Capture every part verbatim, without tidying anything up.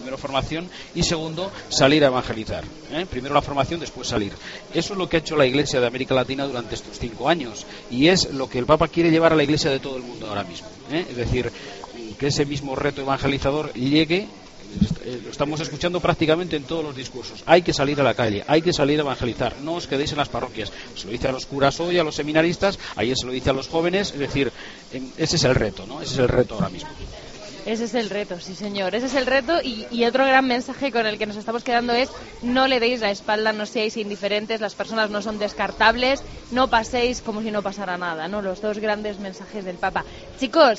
primero formación y segundo salir a evangelizar, ¿eh? Primero la formación, después salir. Eso es lo que ha hecho la Iglesia de América Latina durante estos cinco años y es lo que el Papa quiere llevar a la Iglesia de todo el mundo ahora mismo, ¿eh? Es decir, que ese mismo reto evangelizador llegue. Lo estamos escuchando prácticamente en todos los discursos. Hay que salir a la calle, hay que salir a evangelizar, no os quedéis en las parroquias. Se lo dice a los curas hoy, a los seminaristas, ayer se lo dice a los jóvenes, es decir, ese es el reto, ¿no? Ese es el reto ahora mismo. Ese es el reto, sí señor, ese es el reto y, y otro gran mensaje con el que nos estamos quedando es no le deis la espalda, no seáis indiferentes, las personas no son descartables, no paséis como si no pasara nada, ¿no? Los dos grandes mensajes del Papa. Chicos,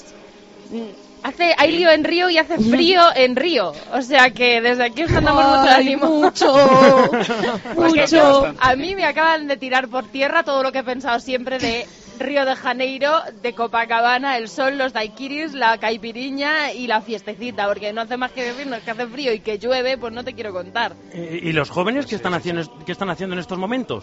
hace hay lío en Río y hace frío en Río, o sea que desde aquí os mandamos mucho ánimo. Mucho, mucho. A mí me acaban de tirar por tierra todo lo que he pensado siempre de Río de Janeiro, de Copacabana, el sol, los daiquiris, la caipiriña y la fiestecita, porque no hace más que decirnos que hace frío y que llueve, pues no te quiero contar. ¿Y los jóvenes qué están haciendo, qué están haciendo en estos momentos?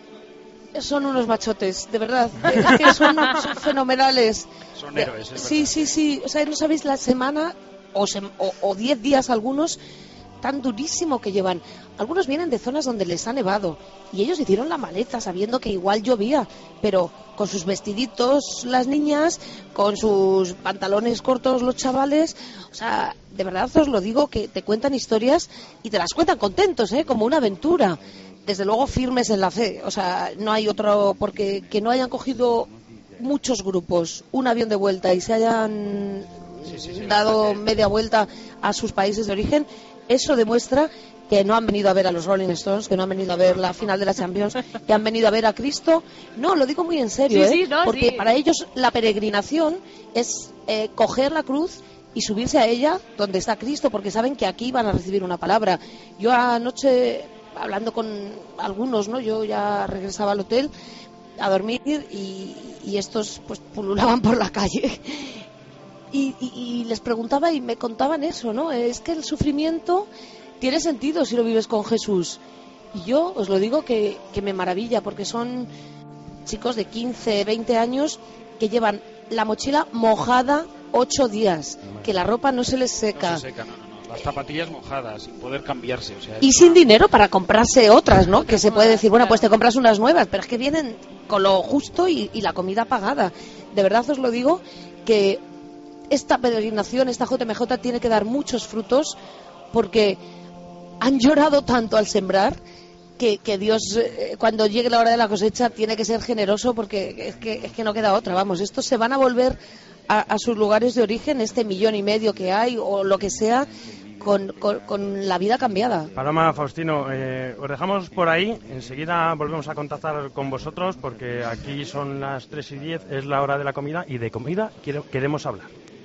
Son unos machotes, de verdad, es que son, son fenomenales. Son héroes, es Sí, sí, sí, o sea, no sabéis la semana o, se, o, o diez días algunos tan durísimo que llevan. Algunos vienen de zonas donde les ha nevado y ellos hicieron la maleta sabiendo que igual llovía, pero con sus vestiditos las niñas, con sus pantalones cortos los chavales, o sea, de verdad os lo digo que te cuentan historias y te las cuentan contentos, ¿eh? Como una aventura. Desde luego firmes en la fe, o sea, no hay otro, porque que no hayan cogido muchos grupos un avión de vuelta y se hayan sí, sí, sí, dado media vuelta a sus países de origen, eso demuestra que no han venido a ver a los Rolling Stones, que no han venido a ver la final de la Champions, que han venido a ver a Cristo. No, lo digo muy en serio, sí, ¿eh? Sí, no, porque sí. Para ellos la peregrinación es eh, coger la cruz y subirse a ella donde está Cristo, porque saben que aquí van a recibir una palabra. Yo anoche, hablando con algunos, ¿no? Yo ya regresaba al hotel a dormir y, y estos pues pululaban por la calle y, y, y les preguntaba y me contaban eso, ¿no? Es que el sufrimiento tiene sentido si lo vives con Jesús. Y yo os lo digo que, que me maravilla, porque son chicos de quince, veinte años que llevan la mochila mojada ocho días, que la ropa no se les seca. No se seca, no, no, no. Las zapatillas mojadas, sin poder cambiarse. O sea, y sin dinero para comprarse otras, ¿no? Que se puede decir, bueno, pues te compras unas nuevas, pero es que vienen con lo justo y, y la comida pagada. De verdad os lo digo que esta peregrinación, esta J M J tiene que dar muchos frutos, porque han llorado tanto al sembrar que, que Dios, eh, cuando llegue la hora de la cosecha, tiene que ser generoso, porque es que, es que no queda otra. Vamos, estos se van a volver a, a sus lugares de origen, este millón y medio que hay, o lo que sea, con, con, con la vida cambiada. Paloma, Faustino, eh, os dejamos por ahí. Enseguida volvemos a contactar con vosotros, porque aquí son las tres y diez, es la hora de la comida, y de comida quiero, queremos hablar.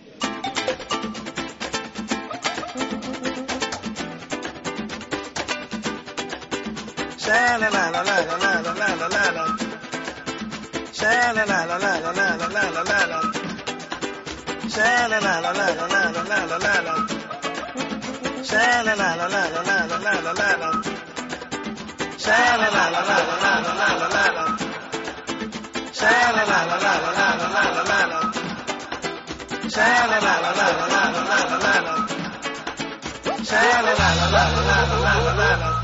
Sha la la la la la la la la la la la. Sha la la la la la la la la la la la. Sha la la la la la la la la la la la. Sha la la la la la la la la la la la. Sha la la la la la la la la la la la. Sha la la la la la la la la la la la. Sha la la la la la la la la la la la. Sha la la la la la la la la la la.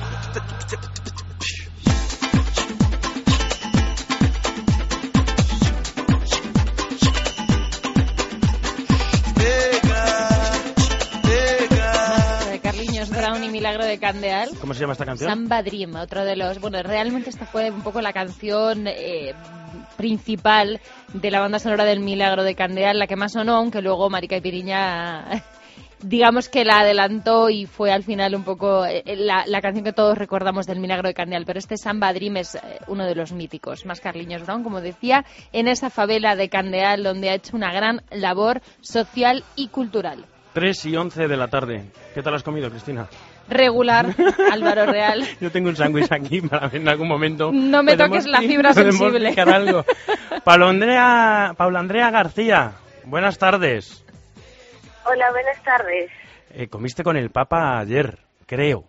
Brown y Milagro de Candeal. ¿Cómo se llama esta canción? Samba Dream, otro de los... Bueno, realmente esta fue un poco la canción eh, principal de la banda sonora del Milagro de Candeal, la que más sonó, aunque luego Mari Caipiriña, digamos que la adelantó y fue al final un poco eh, la, la canción que todos recordamos del Milagro de Candeal. Pero este Samba Dream es eh, uno de los míticos, más Carliños Brown, como decía, en esa favela de Candeal, donde ha hecho una gran labor social y cultural. tres y once de la tarde. ¿Qué tal has comido, Cristina? Regular, Álvaro Real. Yo tengo un sándwich aquí para ver en algún momento. No me toques la fibra sensible. Algo. Paula Andrea, Paula Andrea García, buenas tardes. Hola, buenas tardes. Eh, comiste con el Papa ayer, creo.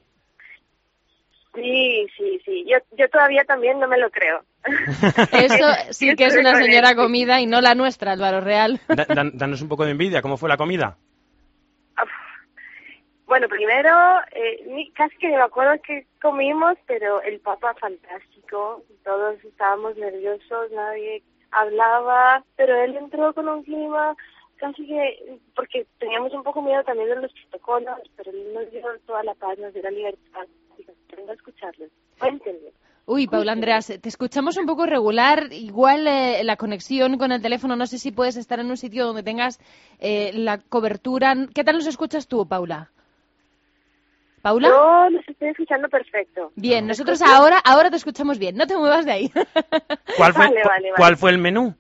Sí, sí, sí. Yo, yo todavía también no me lo creo. Eso sí que es una señora comida y no la nuestra, Álvaro Real. Da, dan, danos un poco de envidia. ¿Cómo fue la comida? Bueno, primero, eh, ni, casi que no me acuerdo qué comimos, pero el papa fantástico, todos estábamos nerviosos, nadie hablaba, pero él entró con un clima casi que, porque teníamos un poco miedo también de los protocolos, pero él nos dio toda la paz, nos dio la libertad, y vengo a escucharlos, cuéntenme. Uy, Paula Andreas, te escuchamos un poco regular, igual eh, la conexión con el teléfono, no sé si puedes estar en un sitio donde tengas eh, la cobertura. ¿Qué tal nos escuchas tú, Paula? ¿Paula? Yo los estoy escuchando perfecto. Bien, nosotros ahora ahora te escuchamos bien, no te muevas de ahí. ¿Cuál fue, Vale, vale, ¿cuál vale. fue el menú?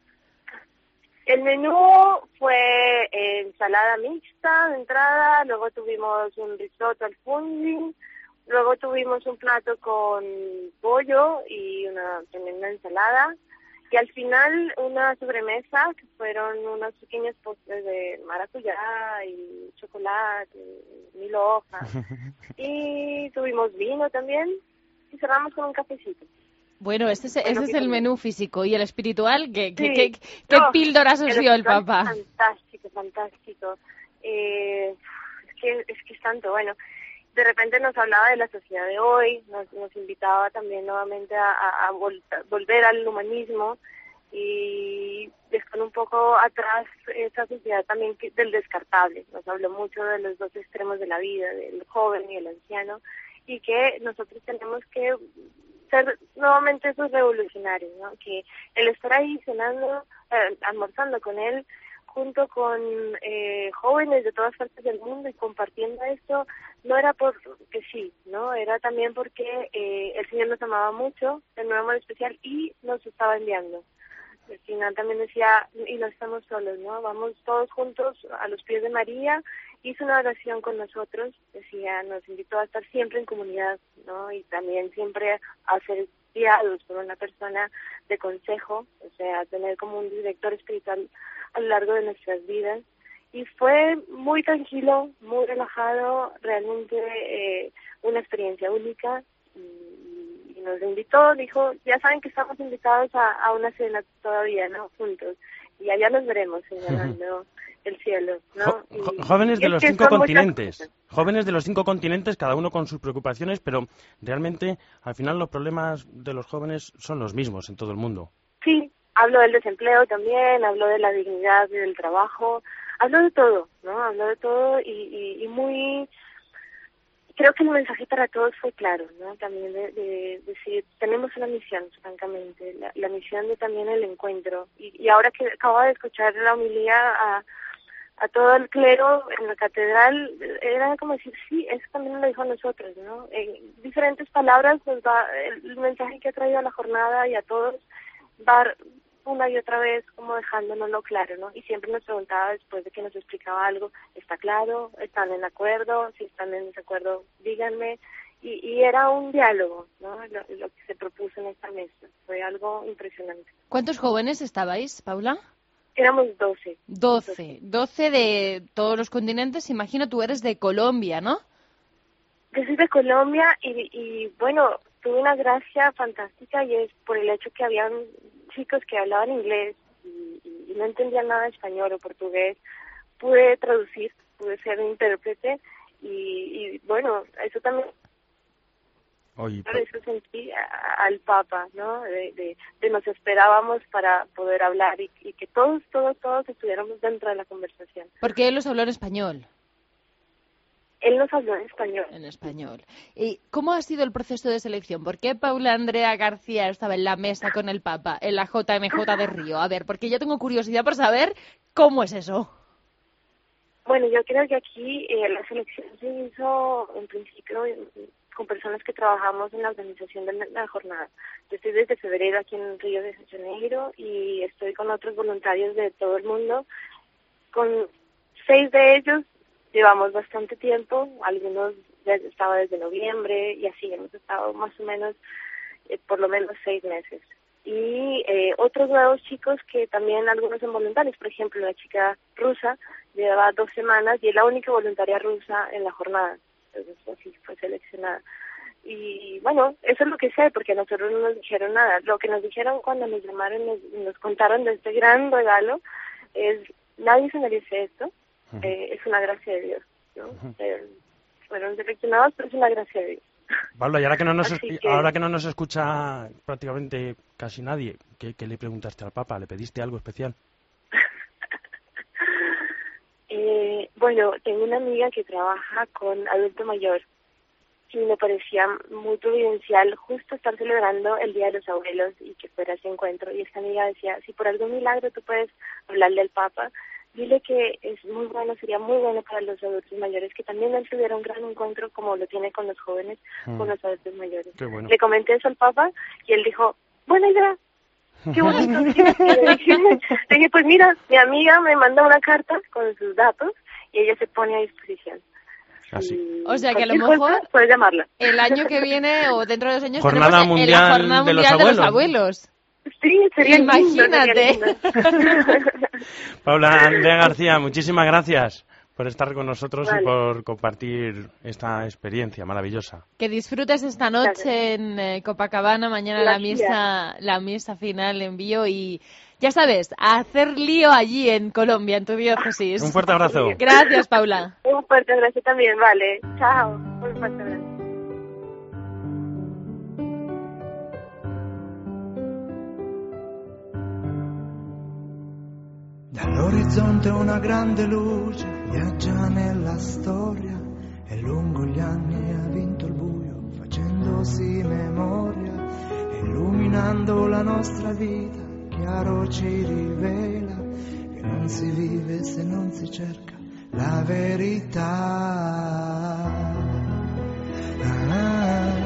El menú fue eh, ensalada mixta de entrada, luego tuvimos un risotto al fungi, luego tuvimos un plato con pollo y una tremenda ensalada, y al final una sobremesa que fueron unos pequeños postres de maracuyá y chocolate, y mil hojas, y tuvimos vino también, y cerramos con un cafecito. Bueno, este es, Bueno, este es que el también. menú físico. ¿Y el espiritual? ¿Qué, qué, Sí. qué, qué No, píldoras os dio el espiritual Papa? Fantástico, fantástico. Eh, es que es que es tanto, bueno, de repente nos hablaba de la sociedad de hoy, nos, nos invitaba también nuevamente a, a, a vol- a volver al humanismo y dejar un poco atrás esa sociedad también que, del descartable. Nos habló mucho de los dos extremos de la vida, del joven y el anciano, y que nosotros tenemos que ser nuevamente esos revolucionarios, ¿no? Que el estar ahí cenando, eh, almorzando con él, junto con eh, jóvenes de todas partes del mundo y compartiendo esto, no era porque sí, ¿no? Era también porque eh, el Señor nos amaba mucho, de un amor especial, y nos estaba enviando. Al final también decía, y no estamos solos, ¿no? Vamos todos juntos a los pies de María. Hizo una oración con nosotros, decía, nos invitó a estar siempre en comunidad, ¿no? Y también siempre a ser guiados por una persona de consejo, o sea, tener como un director espiritual a lo largo de nuestras vidas. Y fue muy tranquilo, muy relajado, realmente eh, una experiencia única. Y, y nos invitó, dijo, ya saben que estamos invitados a, a una cena todavía, ¿no? Juntos. Y allá nos veremos señalando el cielo, ¿no? Jo- Y- jo- jóvenes y de es los que cinco son muchas continentes. cosas. Jóvenes de los cinco continentes, cada uno con sus preocupaciones, pero realmente al final los problemas de los jóvenes son los mismos en todo el mundo. Sí, hablo del desempleo también, hablo de la dignidad del trabajo, hablo de todo, ¿no? Hablo de todo y, y, y muy... Creo que el mensaje para todos fue claro, ¿no? También de, de decir, tenemos una misión, francamente, la, la misión de también el encuentro. Y, y ahora que acabo de escuchar la homilía a, a todo el clero en la catedral, era como decir, sí, eso también lo dijo a nosotros, ¿no? En diferentes palabras nos va, el, el mensaje que ha traído a la jornada y a todos va una y otra vez como dejándonoslo claro, ¿no? Y siempre nos preguntaba después de que nos explicaba algo, ¿está claro? ¿Están en acuerdo? Si están en desacuerdo, díganme. Y, y era un diálogo, ¿no? Lo, lo que se propuso en esta mesa. Fue algo impresionante. ¿Cuántos jóvenes estabais, Paula? Éramos doce. Doce. Doce de todos los continentes. Imagino tú eres de Colombia, ¿no? Yo soy de Colombia y, y bueno, tuve una gracia fantástica y es por el hecho que habían chicos que hablaban inglés y, y no entendían nada de español o portugués. Pude traducir, pude ser intérprete y, y bueno, eso también... Oye, Por eso sentí a- al Papa, ¿no? De, de, de nos esperábamos para poder hablar y, y que todos, todos, todos estuviéramos dentro de la conversación. Porque él os habló en español. Él nos habló en español. En español. ¿Y cómo ha sido el proceso de selección? ¿Por qué Paula Andrea García estaba en la mesa con el Papa, en la J M J de Río? A ver, porque yo tengo curiosidad por saber cómo es eso. Bueno, yo creo que aquí eh, la selección se hizo en principio eh, con personas que trabajamos en la organización de la, la jornada. Yo estoy desde febrero aquí en Río de Janeiro y estoy con otros voluntarios de todo el mundo. Con seis de ellos llevamos bastante tiempo, algunos ya estaba desde noviembre y así hemos estado más o menos eh, por lo menos seis meses. Y eh, otros nuevos chicos que también algunos son voluntarios, por ejemplo la chica rusa lleva dos semanas y es la única voluntaria rusa en la jornada, entonces así fue seleccionada. Y bueno, eso es lo que sé, porque a nosotros no nos dijeron nada. Lo que nos dijeron cuando nos llamaron, nos, nos contaron de este gran regalo, es nadie se merece esto, eh, es una gracia de Dios. ¿no? Eh, fueron seleccionados, pero es una gracia de Dios. Pablo, y ahora que no nos, Así escu- que- ahora que no nos escucha prácticamente casi nadie, ¿qué, qué le preguntaste al Papa? ¿Le pediste algo especial? Eh, bueno, tengo una amiga que trabaja con adulto mayor y me parecía muy providencial justo estar celebrando el Día de los Abuelos y que fuera ese encuentro. Y esta amiga decía, si por algún milagro tú puedes hablarle al Papa, dile que es muy bueno, sería muy bueno para los adultos mayores, que también él tuviera un gran encuentro como lo tiene con los jóvenes, Mm. con los adultos mayores. Qué bueno. Le comenté eso al Papa y él dijo, buena idea. Qué bonito. Y le dije, le dije, pues mira, mi amiga me manda una carta con sus datos y ella se pone a disposición. Así. Y O sea que a lo cualquier cosa, mejor puedes llamarla. el año que viene o dentro de dos años Jornada tenemos el- mundial la jornada de los mundial de los abuelos. abuelos. Sí, sería lindo, Imagínate. sería lindo. Paula Andrea García, muchísimas gracias por estar con nosotros Vale. y por compartir esta experiencia maravillosa. Que disfrutes esta noche Gracias. en eh, Copacabana, mañana la Gracias. misa, la misa final en vivo y ya sabes, a hacer lío allí en Colombia, en tu diócesis. Un fuerte abrazo. Gracias, Paula. Un fuerte abrazo también, vale. Chao. Un fuerte abrazo. Dall'orizzonte una grande luce viaggia nella storia e lungo gli anni ha vinto il buio facendosi memoria e illuminando la nostra vita chiaro ci rivela che non si vive se non si cerca la verità. Ah.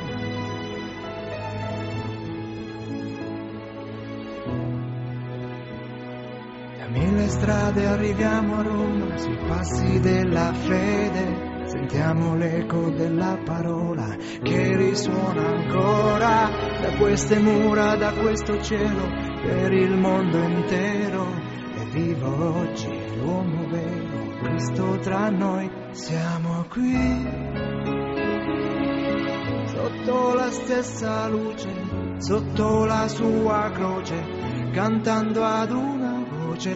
Da mille strade arriviamo a Roma, sui passi della fede, sentiamo l'eco della parola che risuona ancora da queste mura, da questo cielo, per il mondo intero. È vivo oggi l'uomo vero, Cristo tra noi, siamo qui, sotto la stessa luce, sotto la sua croce, cantando ad una voce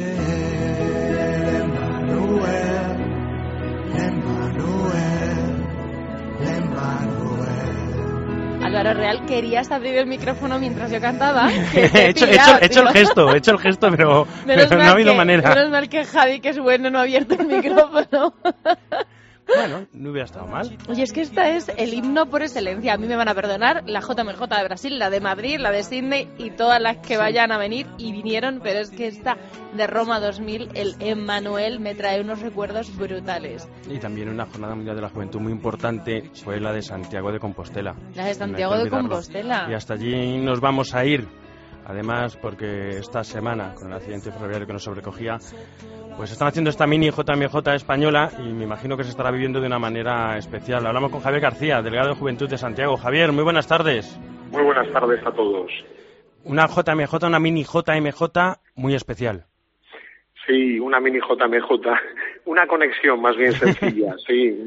l'Emmanuel, l'Emmanuel, l'Emmanuel. Álvaro Real, ¿querías abrir el micrófono mientras yo cantaba? he hecho, he hecho- he hecho el gesto, he hecho el gesto, pero, Menos pero no mal ha habido que- manera. Menos mal que Javi, que es bueno, no ha abierto el micrófono. Bueno, no hubiera estado mal. Oye, es que esta es el himno por excelencia. A mí me van a perdonar la J M J de Brasil, la de Madrid, la de Sydney y todas las que vayan a venir y vinieron, pero es que esta de Roma dos mil, el Emmanuel, me trae unos recuerdos brutales. Y también una jornada mundial de la juventud muy importante fue la de Santiago de Compostela. La de No hay Santiago que de olvidarlo. Compostela. Y hasta allí nos vamos a ir. Además, porque esta semana, con el accidente ferroviario que nos sobrecogía, pues están haciendo esta mini J M J española y me imagino que se estará viviendo de una manera especial. Hablamos con Javier García, delegado de Juventud de Santiago. Javier, muy buenas tardes. Muy buenas tardes a todos. Una J M J, una mini J M J muy especial. Sí, una mini J M J, una conexión más bien sencilla, sí.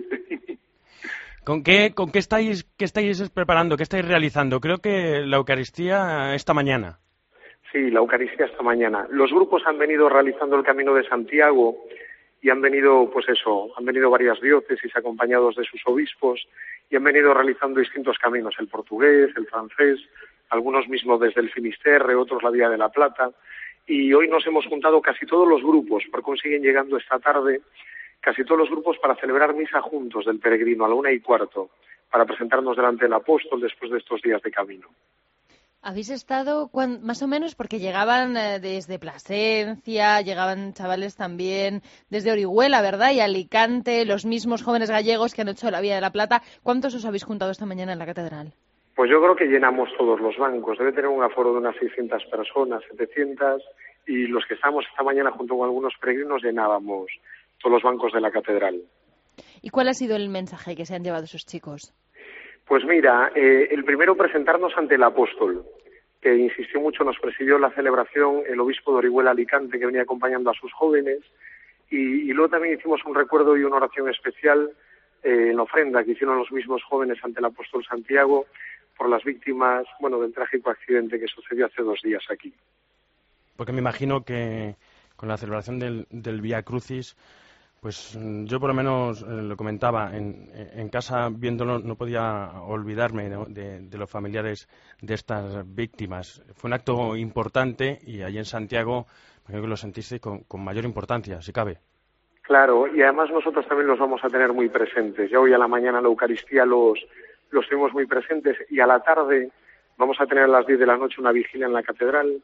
¿Con qué, con qué estáis, qué estáis preparando, qué estáis realizando? Creo que la Eucaristía esta mañana. Sí, la Eucaristía esta mañana. Los grupos han venido realizando el Camino de Santiago y han venido, pues eso, han venido varias diócesis acompañados de sus obispos y han venido realizando distintos caminos, el portugués, el francés, algunos mismos desde el Finisterre, otros la Vía de la Plata. Y hoy nos hemos juntado casi todos los grupos, porque hoy siguen llegando esta tarde casi todos los grupos para celebrar misa juntos del peregrino a la una y cuarto, para presentarnos delante del apóstol después de estos días de camino. ¿Habéis estado cuan- más o menos? Porque llegaban eh, desde Plasencia, llegaban chavales también desde Orihuela, ¿verdad? Y Alicante, los mismos jóvenes gallegos que han hecho la Vía de la Plata. ¿Cuántos os habéis juntado esta mañana en la catedral? Pues yo creo que llenamos todos los bancos. Debe tener un aforo de unas seiscientas personas, setecientas, y los que estamos esta mañana junto con algunos peregrinos llenábamos todos los bancos de la catedral. ¿Y cuál ha sido el mensaje que se han llevado esos chicos? Pues mira, eh, el primero presentarnos ante el apóstol, que insistió mucho, nos presidió la celebración el obispo de Orihuela Alicante, que venía acompañando a sus jóvenes, y, y luego también hicimos un recuerdo y una oración especial eh, en la ofrenda que hicieron los mismos jóvenes ante el apóstol Santiago por las víctimas, bueno, del trágico accidente que sucedió hace dos días aquí. Porque me imagino que con la celebración del, del Vía Crucis, Pues yo por lo menos eh, lo comentaba, en, en casa viéndolo no podía olvidarme, ¿no?, de, de los familiares de estas víctimas. Fue un acto importante y allí en Santiago creo que lo sentiste con, con mayor importancia, si cabe. Claro, y además nosotros también los vamos a tener muy presentes. Ya hoy a la mañana en la Eucaristía los, los tenemos muy presentes y a la tarde vamos a tener a las diez de la noche una vigilia en la catedral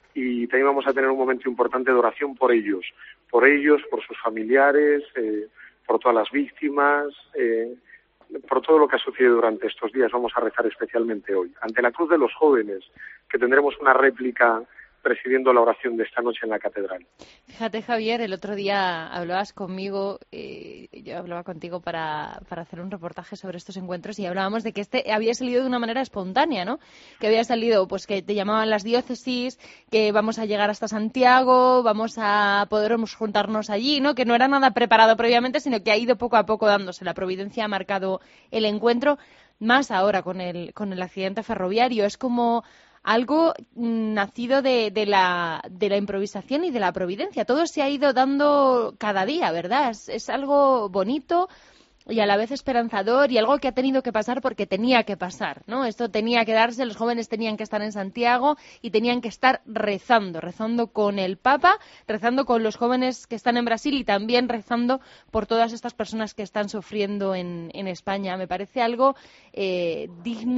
y también vamos a tener un momento importante de oración por ellos, por ellos, por sus familiares, eh, por todas las víctimas, eh, por todo lo que ha sucedido durante estos días. Vamos a rezar especialmente hoy. Ante la Cruz de los Jóvenes, que tendremos una réplica presidiendo la oración de esta noche en la catedral. Fíjate, Javier, el otro día hablabas conmigo, eh, yo hablaba contigo para, para hacer un reportaje sobre estos encuentros y hablábamos de que este había salido de una manera espontánea, ¿no? Que había salido, pues que te llamaban las diócesis, que vamos a llegar hasta Santiago, vamos a poder juntarnos allí, ¿no? Que no era nada preparado previamente, sino que ha ido poco a poco dándose. La providencia ha marcado el encuentro, más ahora con el, con el accidente ferroviario. Es como algo nacido de, de, la, de la improvisación y de la providencia. Todo se ha ido dando cada día, ¿verdad? Es, es algo bonito y a la vez esperanzador y algo que ha tenido que pasar porque tenía que pasar, ¿no? Esto tenía que darse, los jóvenes tenían que estar en Santiago y tenían que estar rezando, rezando con el Papa, rezando con los jóvenes que están en Brasil y también rezando por todas estas personas que están sufriendo en, en España. Me parece algo eh,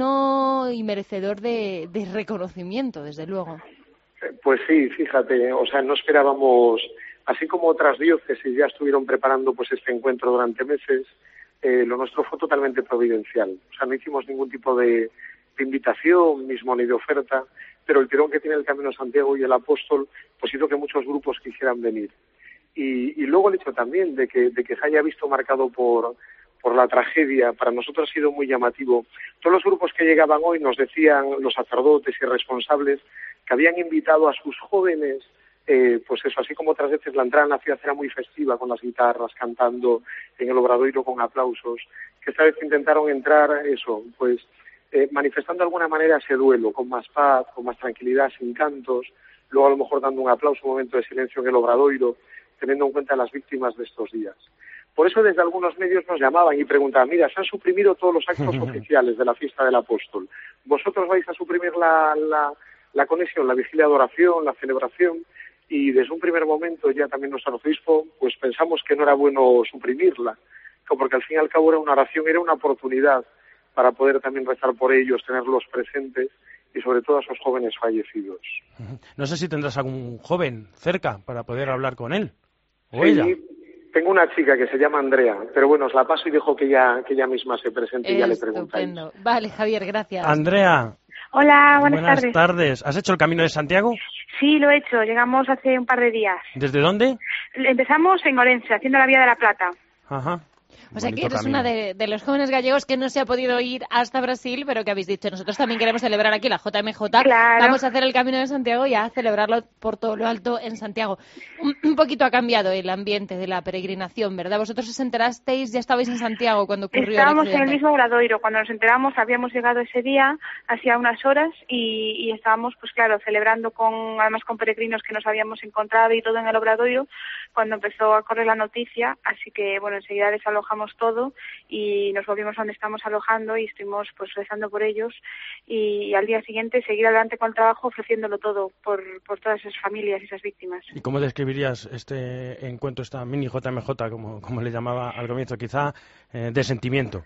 digno y merecedor de, de reconocimiento, desde luego. Pues sí, fíjate, o sea, no esperábamos, así como otras diócesis ya estuvieron preparando pues este encuentro durante meses. Eh, lo nuestro fue totalmente providencial. O sea, no hicimos ningún tipo de, de invitación, mismo ni de oferta, pero el tirón que tiene el Camino de Santiago y el Apóstol, pues hizo que muchos grupos quisieran venir. Y, y luego el hecho también de que, de que se haya visto marcado por, por la tragedia, para nosotros ha sido muy llamativo. Todos los grupos que llegaban hoy nos decían, los sacerdotes y responsables, que habían invitado a sus jóvenes. Eh, pues eso, así como otras veces la entrada en la ciudad era muy festiva, con las guitarras, cantando en el Obradoiro con aplausos, que esta vez intentaron entrar, eso, pues eh, manifestando de alguna manera ese duelo, con más paz, con más tranquilidad, sin cantos, luego a lo mejor dando un aplauso, un momento de silencio en el Obradoiro, teniendo en cuenta a las víctimas de estos días. Por eso desde algunos medios nos llamaban y preguntaban, mira, se han suprimido todos los actos oficiales de la fiesta del Apóstol, ¿vosotros vais a suprimir la, la, la conexión, la vigilia de oración, la celebración? Y desde un primer momento ya también nuestro arzobispo pues pensamos que no era bueno suprimirla, porque al fin y al cabo era una oración, era una oportunidad para poder también rezar por ellos, tenerlos presentes y sobre todo a esos jóvenes fallecidos. No sé si tendrás algún joven cerca para poder hablar con él o sí, ella. Tengo una chica que se llama Andrea, pero bueno, os la paso y dejo que ella, que ella misma se presente y ya le preguntáis. Estupendo. Vale, Javier, gracias. Andrea. Hola, buenas, buenas tardes. tardes. ¿Has hecho el Camino de Santiago? Sí, lo he hecho. Llegamos hace un par de días. ¿Desde dónde? Empezamos en Orense, haciendo la Vía de la Plata. Ajá. O sea que Bonito eres camino. una de, de los jóvenes gallegos que no se ha podido ir hasta Brasil, pero que habéis dicho, nosotros también queremos celebrar aquí la J M J. Claro. Vamos a hacer el Camino de Santiago y a celebrarlo por todo lo alto en Santiago. Un, un poquito ha cambiado el ambiente de la peregrinación, ¿verdad? Vosotros os enterasteis, ya estabais en Santiago cuando ocurrió Estábamos el en el accidente. mismo Obradoiro. Cuando nos enteramos, habíamos llegado ese día, hacía unas horas, y, y estábamos, pues claro, celebrando con, además con peregrinos que nos habíamos encontrado y todo en el Obradoiro, cuando empezó a correr la noticia. Así que, bueno, enseguida desalojamos todo y nos volvimos a donde estamos alojando y estuvimos pues rezando por ellos y, y al día siguiente seguir adelante con el trabajo ofreciéndolo todo por, por todas esas familias y esas víctimas. ¿Y cómo describirías este encuentro, esta mini J M J, como, como le llamaba al comienzo, quizá eh, de sentimiento?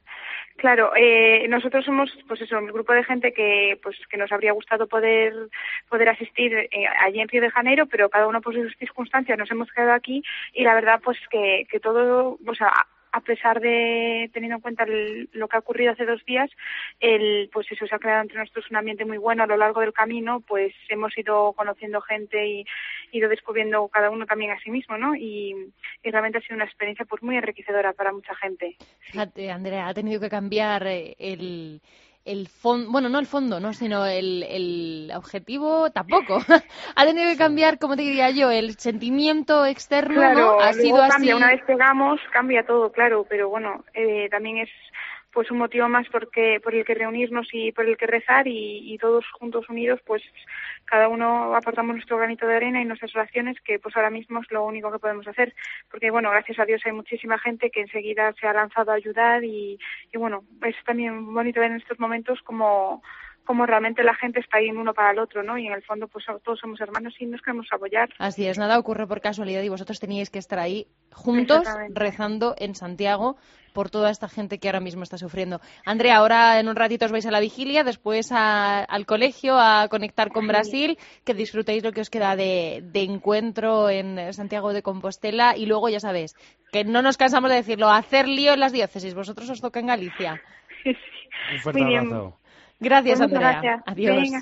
Claro, eh, nosotros somos, pues eso, un grupo de gente que, pues, que nos habría gustado poder, poder asistir eh, allí en Río de Janeiro, pero cada uno por sus circunstancias nos hemos quedado aquí y la verdad, pues que, que todo, o sea, a pesar de, teniendo en cuenta el, lo que ha ocurrido hace dos días, el, pues eso, se ha creado entre nosotros un ambiente muy bueno a lo largo del camino, pues hemos ido conociendo gente y ido descubriendo cada uno también a sí mismo, ¿no? Y, y realmente ha sido una experiencia pues muy enriquecedora para mucha gente. Fíjate, Andrea, ha tenido que cambiar eh, el... el fondo, bueno, no el fondo, no, sino el, el objetivo tampoco. Ha tenido que cambiar, como te diría yo, el sentimiento externo, claro, ¿no? Ha sido cambia, así. Una vez llegamos, cambia todo, claro, pero bueno, eh, también es pues un motivo más porque, por el que reunirnos y por el que rezar y, y todos juntos unidos, pues cada uno aportamos nuestro granito de arena y nuestras oraciones, que pues ahora mismo es lo único que podemos hacer, porque bueno, gracias a Dios hay muchísima gente que enseguida se ha lanzado a ayudar y, y bueno, es también bonito ver en estos momentos como como realmente la gente está ahí uno para el otro, ¿no? Y en el fondo pues todos somos hermanos y nos queremos apoyar. Así es, nada ocurre por casualidad y vosotros teníais que estar ahí juntos rezando en Santiago por toda esta gente que ahora mismo está sufriendo. Andrea, ahora en un ratito os vais a la vigilia, después a, al colegio a conectar con Brasil, que disfrutéis lo que os queda de, de encuentro en Santiago de Compostela y luego ya sabéis, que no nos cansamos de decirlo, hacer lío en las diócesis, vosotros os toca en Galicia. Sí. Un fuerte abrazo. Gracias, Muchas Andrea. Gracias. Adiós. Venga.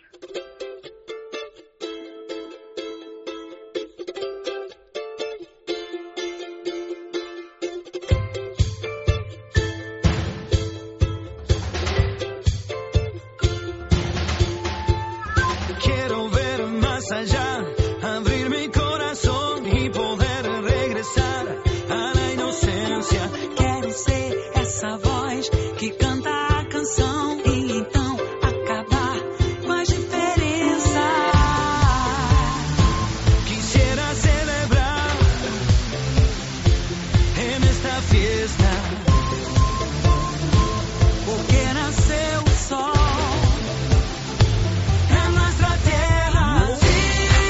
Quiero ver más allá, abrir mi corazón y poder regresar a la inocencia. Quero ser essa voz que canta a canção e então acabar com a diferença. Quisiera celebrar en esta fiesta, Porque nasceu o sol en nuestra tierra. sí,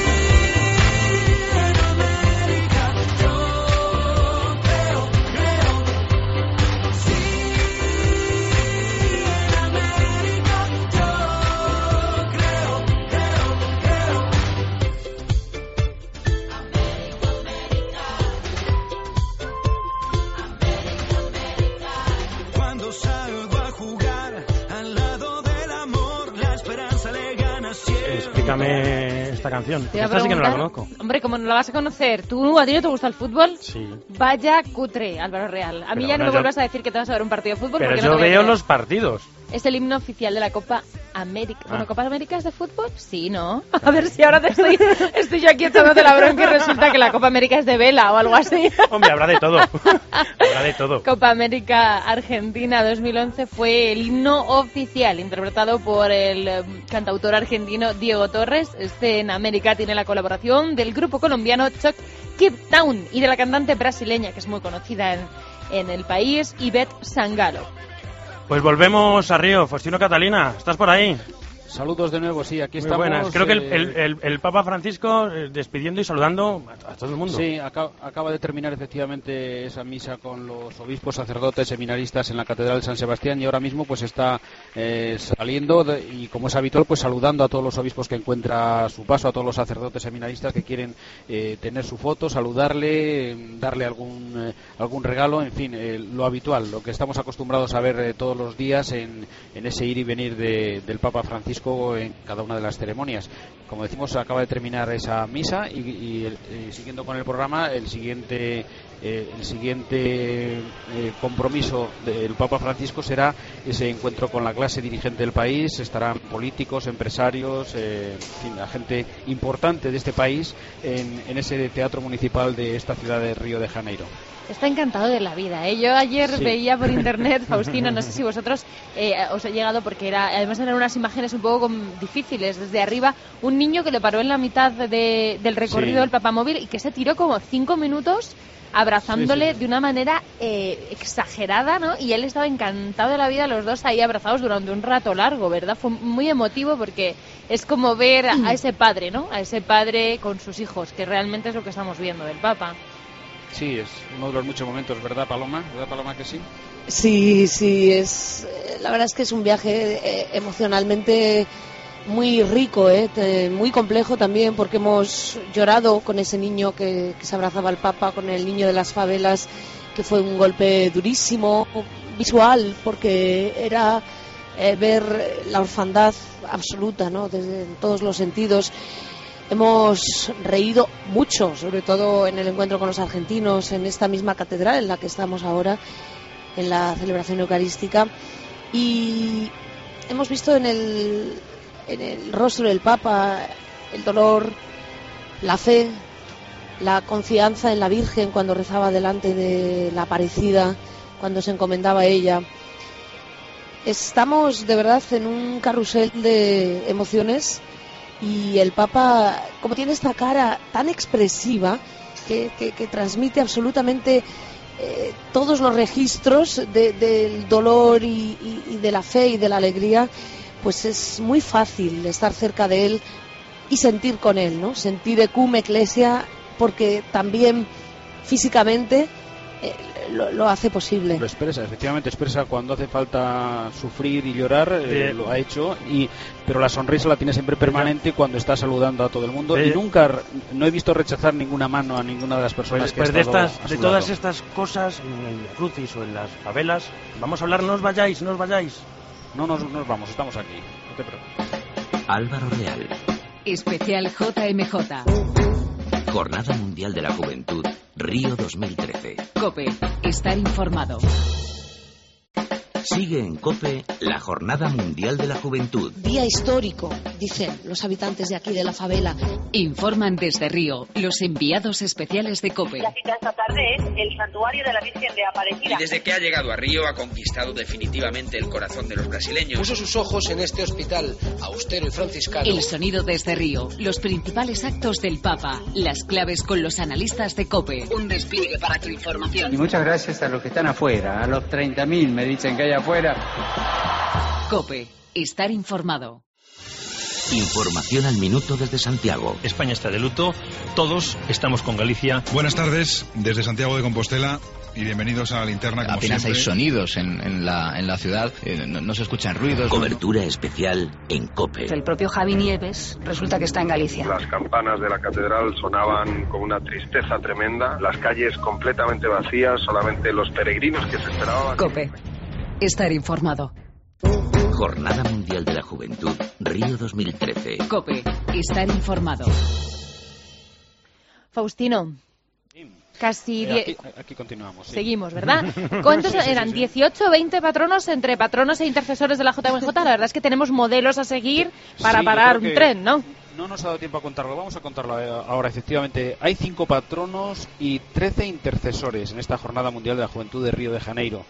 en América, yo creo, creo, sí, en América, yo creo, creo, creo. Cuando salgo a jugar al lado del amor, la esperanza le gana siempre. Explícame esta canción. Te iba a Esta sí que no la preguntar, conozco. Hombre, ¿cómo no la vas a conocer? ¿Tú, a ti no te gusta el fútbol? Sí. Vaya cutre, Álvaro Real. A mí Pero ya no bueno, me yo- vuelvas a decir que te vas a ver un partido de fútbol Pero porque yo no te voy a veo creer. los partidos. Es el himno oficial de la Copa América. Bueno, Ah. ¿Copa América es de fútbol? Sí, ¿no? A ver si ahora te estoy, estoy yo aquí echándote la bronca y resulta que la Copa América es de vela o algo así. Hombre, habrá de todo. Habrá de todo. Copa América Argentina dos mil once fue el himno oficial interpretado por el eh, cantautor argentino Diego Torres. Este en América tiene la colaboración del grupo colombiano Chuck Keep Down y de la cantante brasileña que es muy conocida en, en el país, Ivette Sangalo. Pues volvemos a Río. Faustino Catalina, ¿estás por ahí? Saludos de nuevo, sí, aquí Muy estamos. buenas. Creo que el, eh, el- el- el Papa Francisco eh, despidiendo y saludando a, a todo el mundo. Sí, acaba, acaba de terminar efectivamente esa misa con los obispos, sacerdotes, seminaristas en la Catedral de San Sebastián y ahora mismo pues está eh, saliendo de- y como es habitual pues saludando a todos los obispos que encuentra a su paso, a todos los sacerdotes seminaristas que quieren eh, tener su foto, saludarle, eh, darle algún eh, algún regalo, en fin, eh, lo habitual, lo que estamos acostumbrados a ver eh, todos los días en, en ese ir y venir de- del Papa Francisco en cada una de las ceremonias. Como decimos, acaba de terminar esa misa y, y, eh, siguiendo con el programa, el siguiente eh, el siguiente eh, compromiso del Papa Francisco será ese encuentro con la clase dirigente del país. Estarán políticos, empresarios, eh, en fin, la gente importante de este país en, en ese teatro municipal de esta ciudad de Río de Janeiro. Está encantado de la vida, ¿eh? Yo ayer Sí. veía por internet, Faustino, no sé si vosotros eh, os ha llegado, porque era, además eran unas imágenes un poco com- difíciles. Desde arriba, un niño que le paró en la mitad de- del recorrido Sí. del papamóvil y que se tiró como cinco minutos abrazándole Sí, sí, sí. de una manera eh, exagerada, ¿no? Y él estaba encantado de la vida, los dos ahí abrazados durante un rato largo, ¿verdad? Fue muy emotivo porque es como ver a, a ese padre, ¿no? A ese padre con sus hijos, que realmente es lo que estamos viendo del Papa. Sí, es uno de los muchos momentos, ¿verdad, Paloma? ¿Verdad, Paloma, que sí? Sí, sí, es eh, la verdad es que es un viaje eh, emocionalmente muy rico, eh, te- muy complejo también, porque hemos llorado con ese niño que, que se abrazaba al Papa, con el niño de las favelas, que fue un golpe durísimo, visual, porque era eh, ver la orfandad absoluta, ¿no? Desde en todos los sentidos. Hemos reído mucho, sobre todo en el encuentro con los argentinos, en esta misma catedral en la que estamos ahora, en la celebración eucarística, y hemos visto en el, en el rostro del Papa el dolor, la fe, la confianza en la Virgen cuando rezaba delante de la Aparecida, cuando se encomendaba a ella. Estamos de verdad en un carrusel de emociones y el Papa, como tiene esta cara tan expresiva que, que, que transmite absolutamente eh, todos los registros de, del dolor y, y, y de la fe y de la alegría, pues es muy fácil estar cerca de él y sentir con él, ¿no? Sentir ecum ecclesia, porque también físicamente eh, lo, lo hace posible. Lo expresa, efectivamente expresa cuando hace falta sufrir y llorar, eh, lo ha hecho, y pero la sonrisa la tiene siempre permanente cuando está saludando a todo el mundo, y nunca, no he visto rechazar ninguna mano a ninguna de las personas pues que de ha estado estas, a su de todas lado. estas cosas en el Crucis o en las favelas, vamos a hablar, no os vayáis, no os vayáis. No nos, nos vamos, estamos aquí, no te preocupes. Álvaro Real. Especial J M J. Jornada Mundial de la Juventud, Río dos mil trece. COPE, estar informado. Sigue en COPE la Jornada Mundial de la Juventud. Día histórico, dicen los habitantes de aquí de la favela. Informan desde Río los enviados especiales de COPE. La cita esta tarde es el santuario de la Virgen de Aparecida. Y desde que ha llegado a Río ha conquistado definitivamente el corazón de los brasileños. Puso sus ojos en este hospital austero y franciscano. El sonido desde Río, los principales actos del Papa, las claves con los analistas de COPE. Un despliegue para tu información. Y muchas gracias a los que están afuera, a los treinta mil me dicen que hay afuera. COPE, estar informado. Información al minuto desde Santiago. España está de luto, todos estamos con Galicia. Buenas tardes desde Santiago de Compostela y bienvenidos a la linterna. Como Apenas siempre. hay sonidos en, en, la, en la ciudad, eh, no, no se escuchan ruidos. Cobertura especial en COPE. El propio Javi Nieves resulta que está en Galicia. Las campanas de la catedral sonaban con una tristeza tremenda, las calles completamente vacías, solamente los peregrinos que se esperaban. COPE, estar informado. Jornada Mundial de la Juventud, Río dos mil trece. COPE, estar informado. Faustino, casi... Eh, aquí, die... aquí continuamos. Sí. Seguimos, ¿verdad? ¿Cuántos sí, sí, eran? Sí, sí. dieciocho o veinte patronos entre patronos e intercesores de la J M J. La verdad es que tenemos modelos a seguir para sí, parar un tren, ¿no? No nos ha dado tiempo a contarlo, vamos a contarlo ahora. Efectivamente, hay cinco patronos y trece intercesores en esta Jornada Mundial de la Juventud de Río de Janeiro,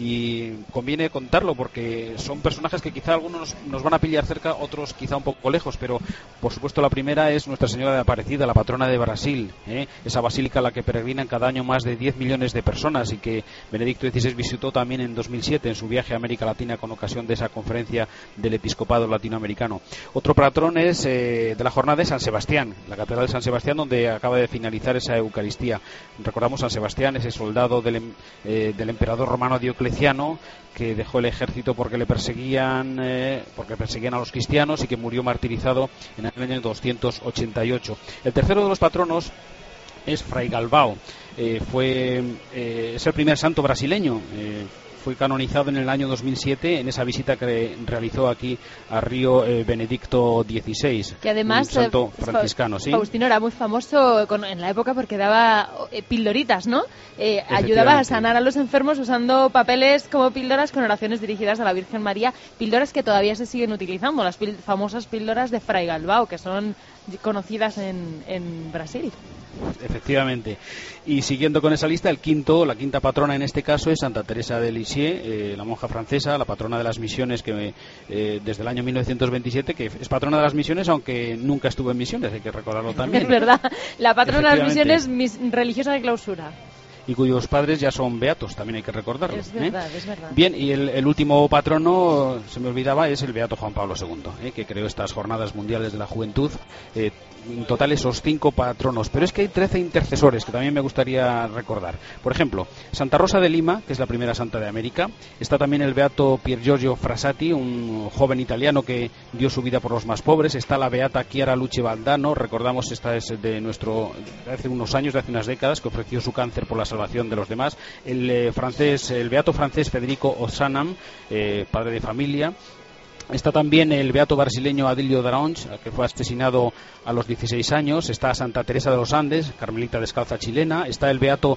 y conviene contarlo porque son personajes que quizá algunos nos van a pillar cerca, otros quizá un poco lejos, pero por supuesto la primera es Nuestra Señora de Aparecida, la patrona de Brasil, ¿eh? Esa basílica a la que peregrinan cada año más de diez millones de personas y que Benedicto dieciséis visitó también en dos mil siete en su viaje a América Latina con ocasión de esa conferencia del episcopado latinoamericano. Otro patrón es eh, de la jornada de San Sebastián, la catedral de San Sebastián, donde acaba de finalizar esa Eucaristía. Recordamos San Sebastián, ese soldado del, eh, del emperador romano Diocleciano, que dejó el ejército porque le perseguían eh, porque perseguían a los cristianos y que murió martirizado en el año doscientos ochenta y ocho. El tercero de los patronos es Fray Galvão. Eh, fue eh, es el primer santo brasileño. Eh, Fue canonizado en el año dos mil siete en esa visita que realizó aquí a Río eh, Benedicto dieciséis. Que además, un santo eh, franciscano, ¿sí? Faustino era muy famoso con, en la época porque daba eh, pildoritas, ¿no? Eh, ayudaba a sanar a los enfermos usando papeles como píldoras con oraciones dirigidas a la Virgen María. Píldoras que todavía se siguen utilizando, las pil famosas píldoras de Fray Galvão, que son conocidas en, en Brasil. Efectivamente. Y siguiendo con esa lista, el quinto, la quinta patrona en este caso es Santa Teresa de Lisieux, eh, la monja francesa, la patrona de las misiones, que eh, desde el año mil novecientos veintisiete, que es patrona de las misiones, aunque nunca estuvo en misiones, hay que recordarlo también. Es verdad, la patrona de las misiones mis, religiosa de clausura. Y cuyos padres ya son beatos, también hay que recordarlo. Es verdad, ¿eh? es verdad. Bien, y el, el último patrono, se me olvidaba, es el beato Juan Pablo segundo, ¿eh? que creó estas jornadas mundiales de la juventud. Eh, en total esos cinco patronos, pero es que hay trece intercesores que también me gustaría recordar. Por ejemplo, Santa Rosa de Lima, que es la primera santa de América. Está también el beato Pier Giorgio Frassati, un joven italiano que dio su vida por los más pobres. Está la beata Chiara Luce Valdano, recordamos, esta es de nuestro, de hace unos años, de hace unas décadas, que ofreció su cáncer por la salvación de los demás. El eh, francés, el beato francés Federico Ozanam, eh, padre de familia. Está también el beato brasileño Adilio Daronch, que fue asesinado a los dieciséis años. Está Santa Teresa de los Andes, carmelita descalza chilena. Está el beato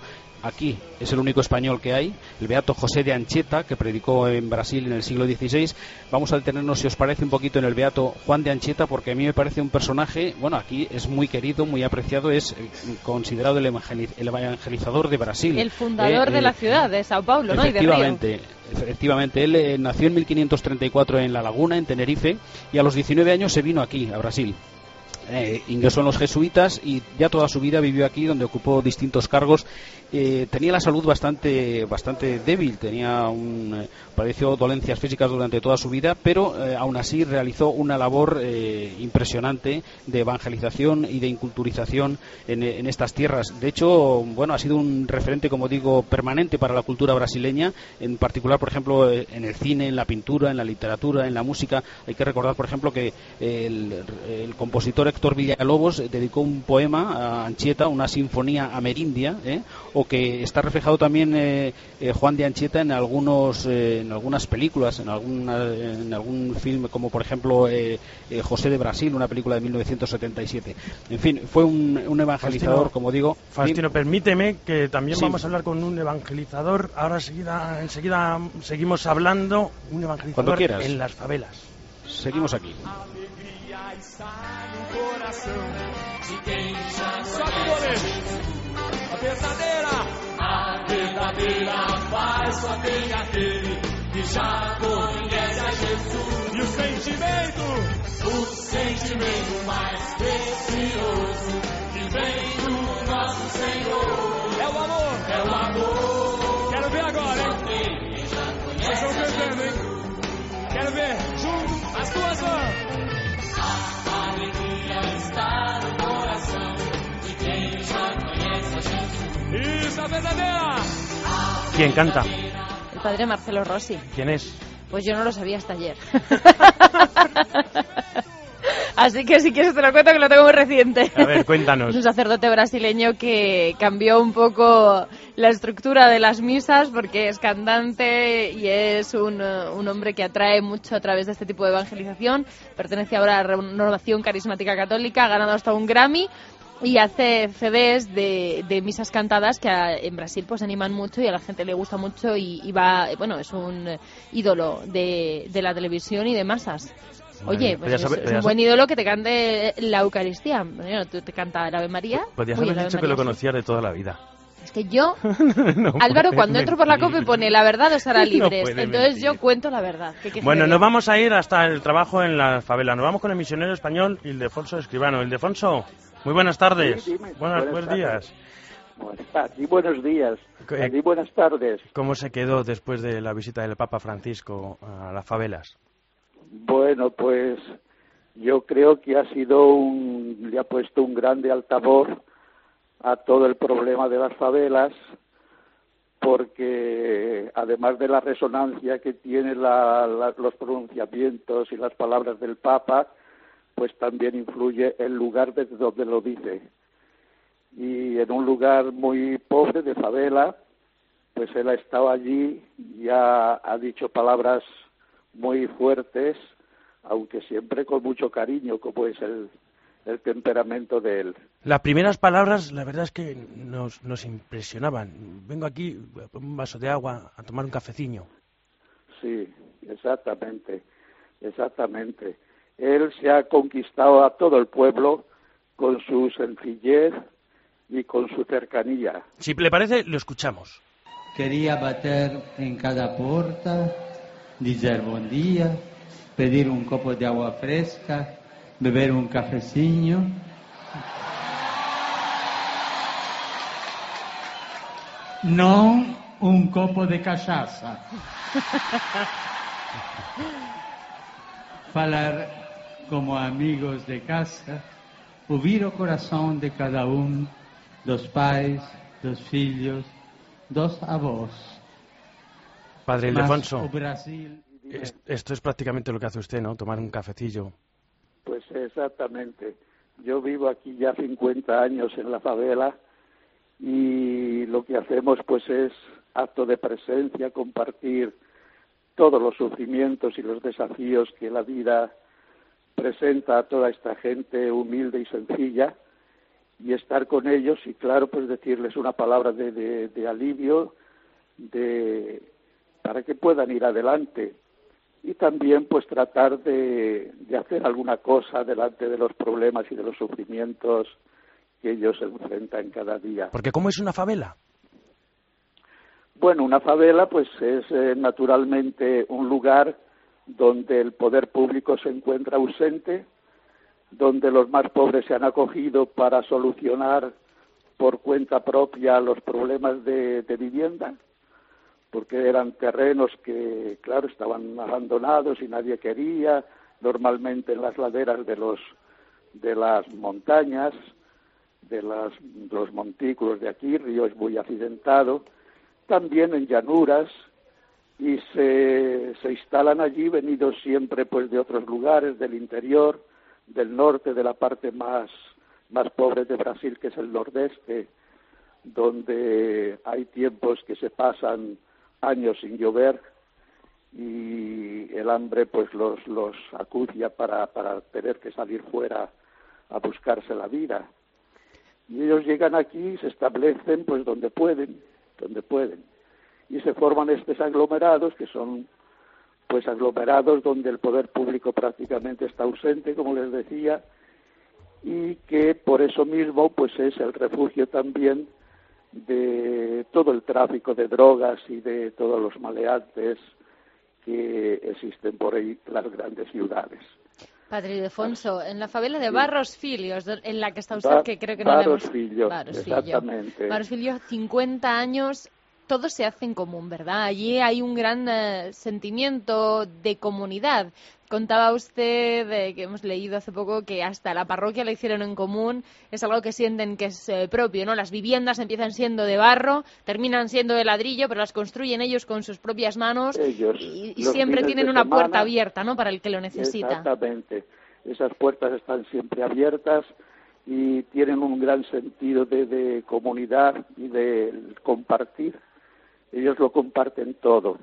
aquí es el único español que hay, el beato José de Anchieta, que predicó en Brasil en el siglo dieciséis. Vamos a detenernos, si os parece, un poquito en el beato Juan de Anchieta, porque a mí me parece un personaje, bueno, aquí es muy querido, muy apreciado, es considerado el, evangeliz el evangelizador de Brasil. El fundador eh, de eh, la ciudad, de Sao Paulo, ¿no? Efectivamente. Y de Río. Efectivamente, él eh, nació en mil quinientos treinta y cuatro en La Laguna, en Tenerife, y a los diecinueve años se vino aquí, a Brasil. Eh, ingresó en los jesuitas y ya toda su vida vivió aquí, donde ocupó distintos cargos. Eh, tenía la salud bastante bastante débil, tenía un, eh, padeció dolencias físicas durante toda su vida, pero eh, aún así realizó una labor eh, impresionante de evangelización y de inculturización en, en estas tierras. De hecho, bueno, ha sido un referente, como digo, permanente para la cultura brasileña, en particular, por ejemplo, en el cine, en la pintura, en la literatura, en la música. Hay que recordar, por ejemplo, que el, el compositor Héctor Villalobos dedicó un poema a Anchieta, una sinfonía amerindia, ¿eh? o que está reflejado también eh, eh, Juan de Anchieta en algunos eh, en algunas películas, en alguna, en algún film, como por ejemplo eh, eh, José de Brasil, una película de mil novecientos setenta y siete. En fin, fue un, un evangelizador, Faustino, como digo. Faustino, ¿sí? Permíteme que también Sí. vamos a hablar con un evangelizador. Ahora enseguida, enseguida seguimos hablando, un evangelizador en las favelas. Seguimos aquí. A verdadeira, a verdadeira paz só tem aquele que já conhece a Jesus. E o sentimento, o sentimento mais precioso que vem do nosso Senhor é o amor, é o amor. Quero ver agora, hein? Vocês estão cantando, hein? Quero ver, junto, as duas mãos. A alegria está no coração de quem já conhece a Jesus. Isso, a verdadeira. ¿Quién canta? El padre Marcelo Rossi. ¿Quién es? Pues yo no lo sabía hasta ayer. Así que si quieres te lo cuento, que lo tengo muy reciente. A ver, cuéntanos. Es un sacerdote brasileño que cambió un poco la estructura de las misas, porque es cantante y es un, un hombre que atrae mucho a través de este tipo de evangelización. Pertenece ahora a la Renovación Carismática Católica, ha ganado hasta un Grammy y hace C Ds de, de misas cantadas que a, en Brasil pues animan mucho y a la gente le gusta mucho y, y va, bueno, es un ídolo de, de la televisión y de masas. Oye, pues es, saber, es un buen ídolo que te cante la Eucaristía. Bueno, tú te canta el Ave María. Podrías haber dicho que lo conocías de toda la vida. Es que yo, no Álvaro, cuando entro por la COPE pone la verdad os hará libres. No Entonces mentir. Yo cuento la verdad. ¿Qué, qué bueno, nos vamos a ir hasta el trabajo en la favela. Nos vamos con el misionero español Ildefonso Escribano. Ildefonso, muy buenas tardes. Sí, buenas, buenas, buenos tardes. días. Aquí buenos días. Aquí buenas tardes. ¿Cómo se quedó después de la visita del Papa Francisco a las favelas? Bueno, pues yo creo que ha sido un, le ha puesto un grande altavoz a todo el problema de las favelas, porque además de la resonancia que tienen la, la, los pronunciamientos y las palabras del Papa, pues también influye el lugar desde donde lo dice. Y en un lugar muy pobre de favela, pues él ha estado allí y ha, ha dicho palabras muy fuertes, aunque siempre con mucho cariño, como es el, el temperamento de él. Las primeras palabras, la verdad es que nos, nos impresionaban. Vengo aquí a poner un vaso de agua, a tomar un cafeciño. Sí, exactamente, exactamente. Él se ha conquistado a todo el pueblo con su sencillez y con su cercanía. Si le parece, lo escuchamos. Quería bater en cada puerta, dizer buen día, pedir un copo de agua fresca, beber un cafecillo. No un copo de cachaça. Falar como amigos de casa, ouvir o coração de cada um, dos pais, dos filhos, dos avós. Padre Ildefonso, Brasil... esto es prácticamente lo que hace usted, ¿no? Tomar un cafecillo. Pues exactamente. Yo vivo aquí ya cincuenta años en la favela y lo que hacemos pues es acto de presencia, compartir todos los sufrimientos y los desafíos que la vida presenta a toda esta gente humilde y sencilla, y estar con ellos y, claro, pues decirles una palabra de, de, de alivio, de para que puedan ir adelante. Y también pues tratar de, de hacer alguna cosa delante de los problemas y de los sufrimientos que ellos enfrentan cada día. Porque ¿cómo es una favela? Bueno, una favela pues es eh, naturalmente un lugar donde el poder público se encuentra ausente, donde los más pobres se han acogido para solucionar por cuenta propia los problemas de, de vivienda, porque eran terrenos que, claro, estaban abandonados y nadie quería, normalmente en las laderas de los de las montañas, de las, los montículos de aquí, Río es muy accidentado, también en llanuras, y se, se instalan allí venidos siempre pues de otros lugares, del interior, del norte, de la parte más, más pobre de Brasil, que es el nordeste, donde hay tiempos que se pasan años sin llover y el hambre pues los los acucia para para tener que salir fuera a buscarse la vida, y ellos llegan aquí y se establecen pues donde pueden donde pueden y se forman estos aglomerados que son pues aglomerados donde el poder público prácticamente está ausente, como les decía, y que por eso mismo pues es el refugio también de todo el tráfico de drogas y de todos los maleantes que existen por ahí en las grandes ciudades. Padre Ildefonso, en la favela de Barros Filhos, en la que está usted, Bar que creo que no Barros le hemos... Filhos, Barros exactamente. Barros Filhos, cincuenta años, todo se hace en común, ¿verdad? Allí hay un gran eh, sentimiento de comunidad. Contaba usted, eh, que hemos leído hace poco, que hasta la parroquia la hicieron en común. Es algo que sienten que es eh, propio, ¿no? Las viviendas empiezan siendo de barro, terminan siendo de ladrillo, pero las construyen ellos con sus propias manos. Ellos, y, y siempre tienen una semana, puerta abierta, ¿no? Para el que lo necesita. Exactamente. Esas puertas están siempre abiertas y tienen un gran sentido de, de comunidad y de compartir. Ellos lo comparten todo.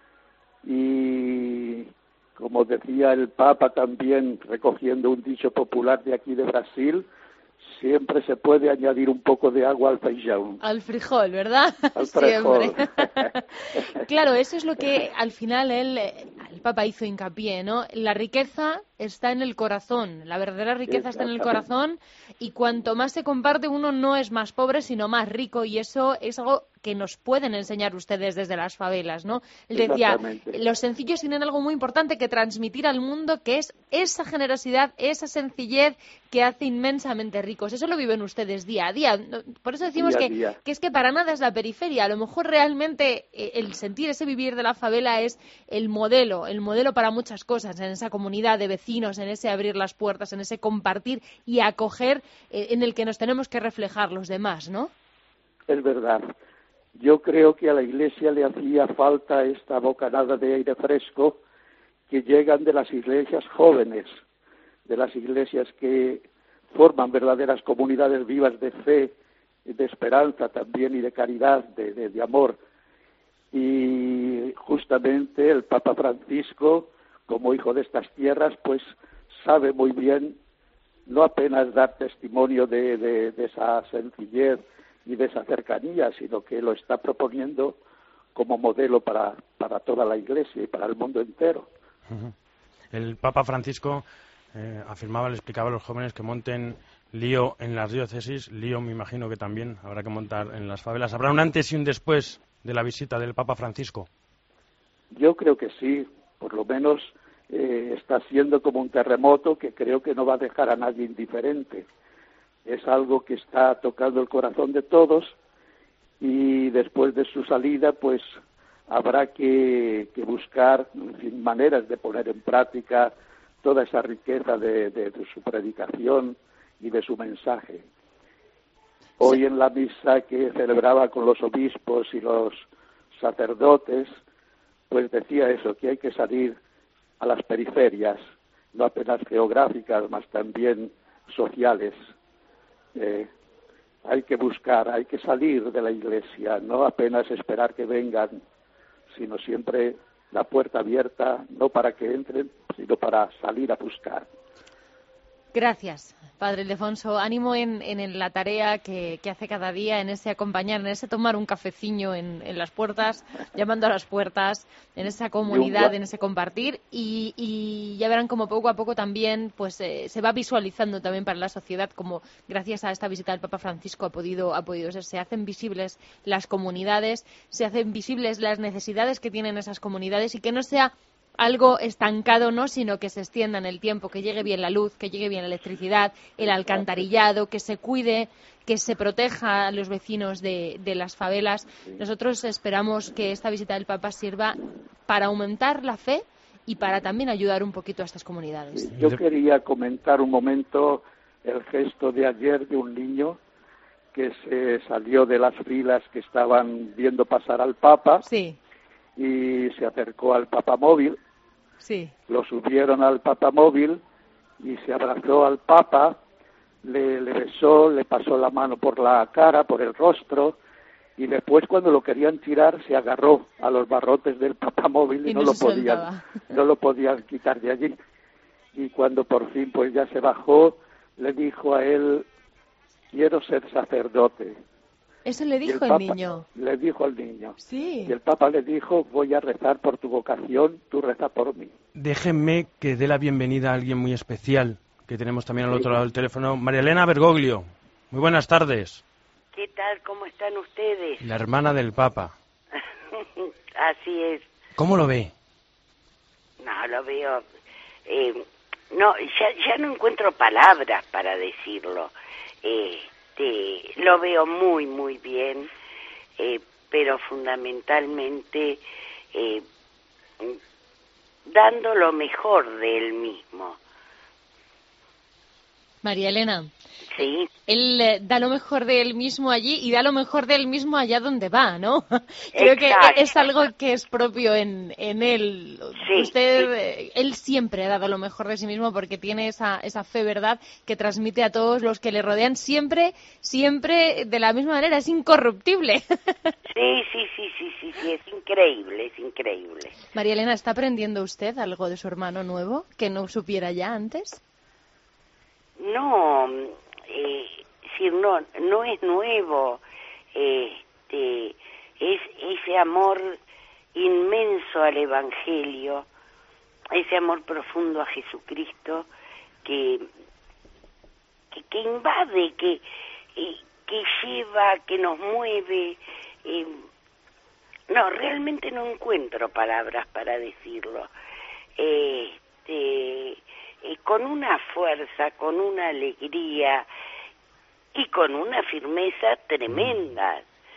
Y como decía el Papa también, recogiendo un dicho popular de aquí de Brasil, siempre se puede añadir un poco de agua al feijão. Al frijol, ¿verdad? Al frijol. Siempre. Claro, eso es lo que al final él, el Papa hizo hincapié, ¿no? La riqueza está en el corazón, la verdadera riqueza está en el corazón, y cuanto más se comparte uno no es más pobre, sino más rico, y eso es algo que nos pueden enseñar ustedes desde las favelas, ¿no? Él decía, los sencillos tienen algo muy importante que transmitir al mundo, que es esa generosidad, esa sencillez que hace inmensamente ricos. Eso lo viven ustedes día a día. Por eso decimos Día a que, día. que es que para nada es la periferia. A lo mejor realmente eh, el sentir ese vivir de la favela es el modelo, el modelo para muchas cosas, en esa comunidad de vecinos, en ese abrir las puertas, en ese compartir y acoger, eh, en el que nos tenemos que reflejar los demás, ¿no? Es verdad. Yo creo que a la Iglesia le hacía falta esta bocanada de aire fresco que llegan de las iglesias jóvenes, de las iglesias que forman verdaderas comunidades vivas de fe, de esperanza también y de caridad, de, de, de amor. Y justamente el Papa Francisco, como hijo de estas tierras, pues sabe muy bien no apenas dar testimonio de, de, de esa sencillez y de esa cercanía, sino que lo está proponiendo como modelo para, para toda la Iglesia y para el mundo entero. El Papa Francisco eh, afirmaba, le explicaba a los jóvenes que monten lío en las diócesis, lío me imagino que también habrá que montar en las favelas. ¿Habrá un antes y un después de la visita del Papa Francisco? Yo creo que sí, por lo menos eh, está siendo como un terremoto que creo que no va a dejar a nadie indiferente. Es algo que está tocando el corazón de todos y después de su salida pues habrá que, que buscar en fin, maneras de poner en práctica toda esa riqueza de, de, de su predicación y de su mensaje. Hoy en la misa que celebraba con los obispos y los sacerdotes, pues decía eso, que hay que salir a las periferias, no apenas geográficas, más también sociales. Eh, hay que buscar, hay que salir de la Iglesia, no apenas esperar que vengan, sino siempre la puerta abierta, no para que entren, sino para salir a buscar. Gracias, Padre Ildefonso. Ánimo en, en la tarea que, que hace cada día, en ese acompañar, en ese tomar un cafeciño en, en las puertas, llamando a las puertas, en esa comunidad, en ese compartir. Y, y ya verán como poco a poco también pues eh, se va visualizando también para la sociedad, como gracias a esta visita del Papa Francisco ha podido, ha podido ser. Se hacen visibles las comunidades, se hacen visibles las necesidades que tienen esas comunidades y que no sea algo estancado, no, sino que se extienda en el tiempo, que llegue bien la luz, que llegue bien la electricidad, el alcantarillado, que se cuide, que se proteja a los vecinos de, de las favelas. Nosotros esperamos que esta visita del Papa sirva para aumentar la fe y para también ayudar un poquito a estas comunidades. Yo quería comentar un momento el gesto de ayer de un niño que se salió de las filas que estaban viendo pasar al Papa. Sí. Y se acercó al papamóvil, sí. Lo subieron al papamóvil y se abrazó al Papa, le, le besó, le pasó la mano por la cara, por el rostro, y después cuando lo querían tirar se agarró a los barrotes del papamóvil y, y no, no lo podían, no lo podían quitar de allí. Y cuando por fin pues ya se bajó, le dijo a él: quiero ser sacerdote. Eso le dijo el, el Papa, niño. Le dijo al niño. Sí. Y el Papa le dijo: voy a rezar por tu vocación, tú reza por mí. Déjenme que dé la bienvenida a alguien muy especial, que tenemos también al sí. otro lado del teléfono. María Elena Bergoglio. Muy buenas tardes. ¿Qué tal? ¿Cómo están ustedes? La hermana del Papa. Así es. ¿Cómo lo ve? No, lo veo... Eh, no, ya, ya no encuentro palabras para decirlo. Eh... Este, lo veo muy, muy bien, eh, pero fundamentalmente eh, dando lo mejor de él mismo. María Elena, sí. Él eh, da lo mejor de él mismo allí y da lo mejor de él mismo allá donde va, ¿no? Creo Exacto. que es algo que es propio en, en él. Sí, Usted, sí. Eh, él siempre ha dado lo mejor de sí mismo porque tiene esa, esa fe, ¿verdad?, que transmite a todos los que le rodean siempre, siempre de la misma manera, es incorruptible. Sí, sí, sí, sí, sí, sí, es increíble, es increíble. María Elena, ¿está aprendiendo usted algo de su hermano nuevo que no supiera ya antes? No, eh, si no, no es nuevo, este, es ese amor inmenso al Evangelio, ese amor profundo a Jesucristo que que, que invade, que eh, que lleva, que nos mueve. Eh, no, realmente no encuentro palabras para decirlo. Eh, este, Eh, con una fuerza, con una alegría y con una firmeza tremenda.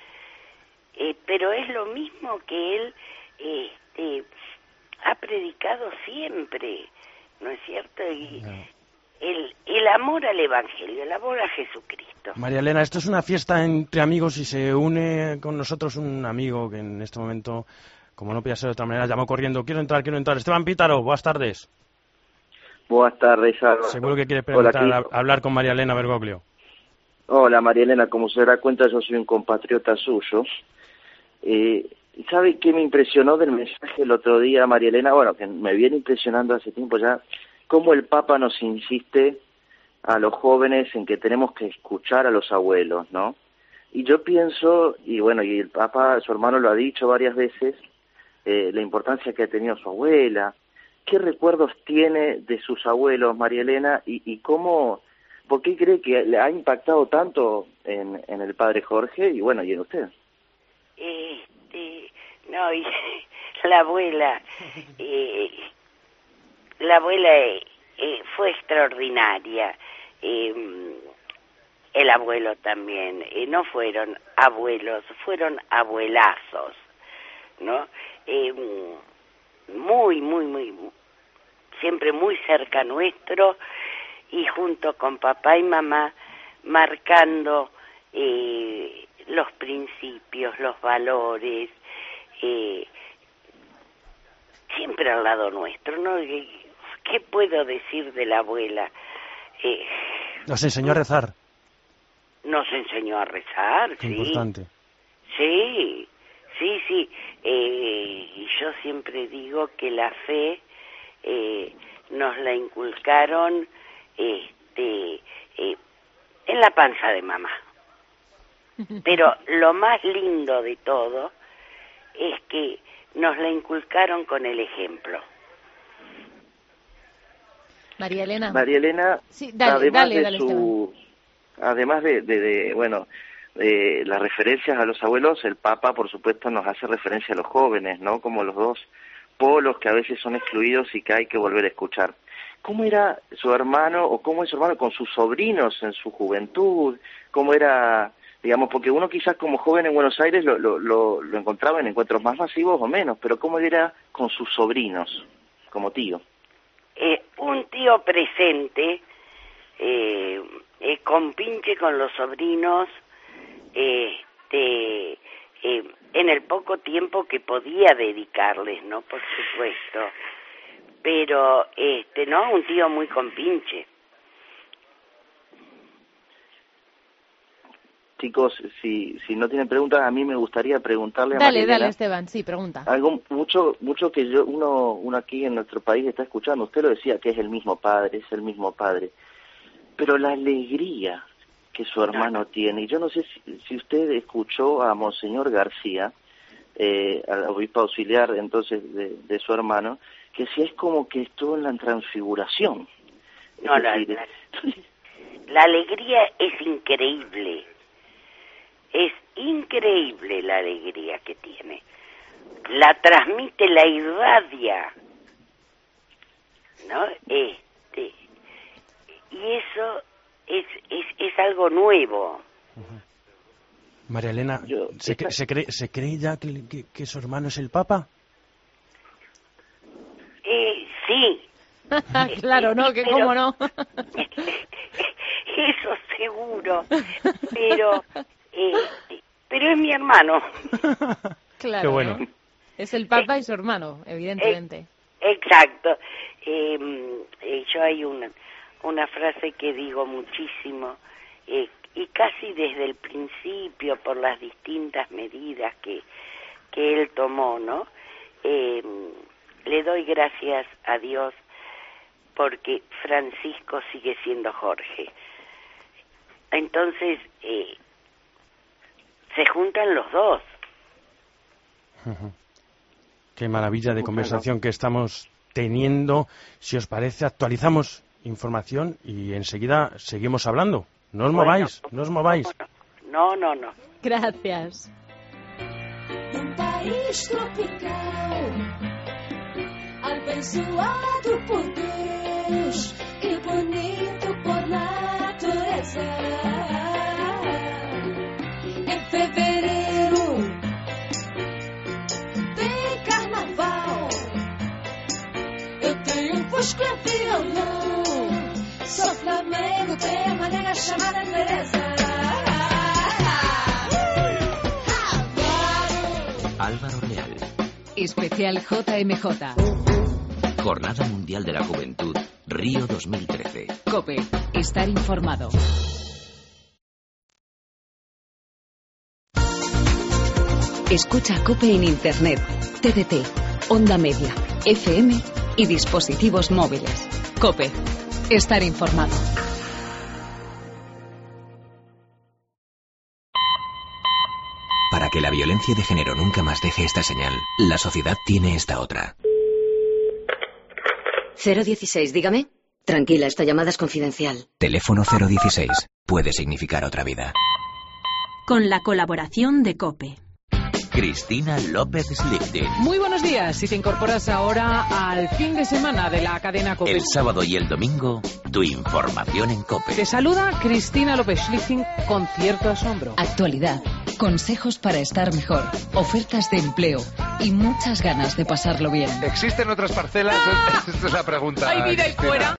Eh, pero es lo mismo que él este, ha predicado siempre, ¿no es cierto? Y el, el amor al Evangelio, el amor a Jesucristo. María Elena, esto es una fiesta entre amigos y se une con nosotros un amigo que en este momento, como no podía ser de otra manera, llamó corriendo: quiero entrar, quiero entrar. Esteban Pítaro, buenas tardes. Buenas tardes, Álvaro. Seguro que quiere preguntar, Hola, a, hablar con María Elena Bergoglio. Hola, María Elena, como se dará cuenta, yo soy un compatriota suyo. Eh, ¿Sabe qué me impresionó del mensaje el otro día, María Elena? Bueno, que me viene impresionando hace tiempo ya, cómo el Papa nos insiste a los jóvenes en que tenemos que escuchar a los abuelos, ¿no? Y yo pienso, y bueno, y el Papa, su hermano lo ha dicho varias veces, eh, la importancia que ha tenido su abuela. ¿Qué recuerdos tiene de sus abuelos, María Elena, y, y cómo, por qué cree que le ha impactado tanto en, en el padre Jorge y bueno, y en usted? Este, no, y la abuela, eh, la abuela eh, eh, fue extraordinaria, eh, el abuelo también, eh, no fueron abuelos, fueron abuelazos, ¿no? Eh, muy, muy, muy, siempre muy cerca nuestro y junto con papá y mamá marcando eh, los principios, los valores, eh, siempre al lado nuestro, ¿no? ¿Qué puedo decir de la abuela? Eh, Nos enseñó a rezar. Nos enseñó a rezar, Qué sí. Importante. Sí. Sí, sí, eh, y yo siempre digo que la fe eh, nos la inculcaron eh, este, eh, en la panza de mamá. Pero lo más lindo de todo es que nos la inculcaron con el ejemplo. María Elena. María Elena, sí, dale, además dale, de dale, su, además de, de, de, bueno, de las referencias a los abuelos, el Papa, por supuesto, nos hace referencia a los jóvenes, ¿no? Como los dos polos que a veces son excluidos y que hay que volver a escuchar. ¿Cómo era su hermano, o cómo es su hermano con sus sobrinos en su juventud? ¿Cómo era, digamos, porque uno quizás como joven en Buenos Aires lo, lo, lo, lo encontraba en encuentros más masivos o menos, pero cómo era con sus sobrinos, como tío? Eh, un tío presente, eh, eh, compinche con los sobrinos, eh, de, eh, en el poco tiempo que podía dedicarles, ¿no? Por supuesto. Pero, este, no, un tío muy compinche. Chicos, si si no tienen preguntas, a mí me gustaría preguntarle a Dale, María dale, Esteban, sí, pregunta. Algo mucho mucho que yo uno uno aquí en nuestro país está escuchando. Usted lo decía, que es el mismo padre, es el mismo padre. Pero la alegría que su hermano tiene, y yo no sé si, si usted escuchó a Monseñor García, eh, al obispo auxiliar entonces de, de su hermano, que si es como que estuvo en la transfiguración. No, la, la, la alegría es increíble. Es increíble la alegría que tiene. La transmite, la irradia, ¿no? Este, y eso es, es, es algo nuevo. María Elena, Yo, ¿se, esta... ¿se, cree, ¿se cree ya que, que, que su hermano es el Papa? Eh, sí. Claro, ¿no? Que Pero, cómo no. Eso seguro. Pero... Eh, pero es mi hermano. Claro, qué bueno. ¿no? Es el Papa y su hermano, evidentemente. Eh, exacto. Eh, eh, yo hay una, una frase que digo muchísimo, eh, y casi desde el principio, por las distintas medidas que, que él tomó, ¿no? Eh, le doy gracias a Dios porque Francisco sigue siendo Jorge. Entonces, eh, se juntan los dos. Uh-huh. Qué maravilla de conversación que estamos teniendo. Si os parece, actualizamos información y enseguida seguimos hablando. No os Bueno, mováis, no os mováis. No, no, no. Gracias. Um país tropical, abençoado por Deus e bonito por natureza. Em fevereiro tem carnaval. Eu tenho um fusco e violão. Sou Flamengo, tenho uma nega chamada Teresa. Álvaro Real. Especial J M J. Jornada Mundial de la Juventud, Río dos mil trece. COPE. Estar informado. Escucha COPE en Internet, T D T, Onda Media, F M y dispositivos móviles. COPE. Estar informado. Para que la violencia de género nunca más deje esta señal, la sociedad tiene esta otra. cero dieciséis, dígame. Tranquila, esta llamada es confidencial. Teléfono cero dieciséis. Puede significar otra vida. Con la colaboración de COPE. Cristina López Slichting. Muy buenos días. Si te incorporas ahora al fin de semana de la cadena COPE. El sábado y el domingo, tu información en COPE. Te saluda Cristina López Slichting con cierto asombro. Actualidad, consejos para estar mejor, ofertas de empleo y muchas ganas de pasarlo bien. ¿Existen otras parcelas? ¡Ah! Esta es la pregunta. ¿Hay vida ahí fuera?